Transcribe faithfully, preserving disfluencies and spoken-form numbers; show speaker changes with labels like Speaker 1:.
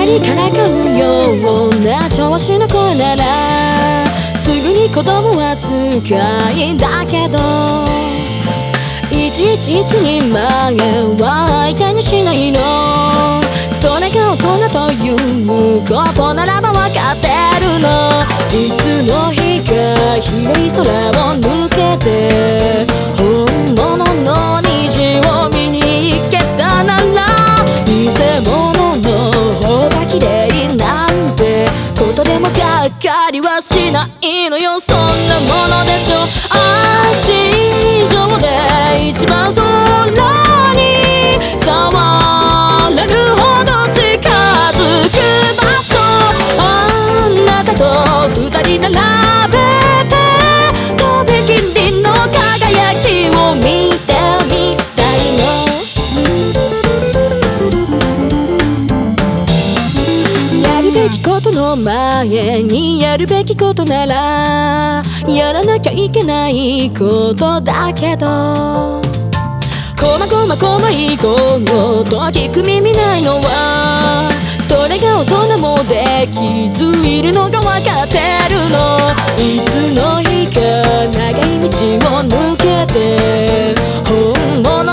Speaker 1: りからかうような調子の声ならすぐに子供扱いだけどいちいち一人前は相手にしないの。それが大人ということならば分かってるの。いつの日か広い空を抜けて本物の虹を見に行けたなら偽物の方が綺麗なんてことでもがっかりはしないのよ。そんなものでしょ。ああ地上で一番空に触れるほど近づく場所、あなたと二人並べてとびきりの輝きを見てみたいの。やるべきことの前にやるべきことならやらなきゃいけないことだけどこまごま細いこと聞く耳ないのはそれが大人もできずいるのが分かってるの。いつの日か長い道を抜けて本物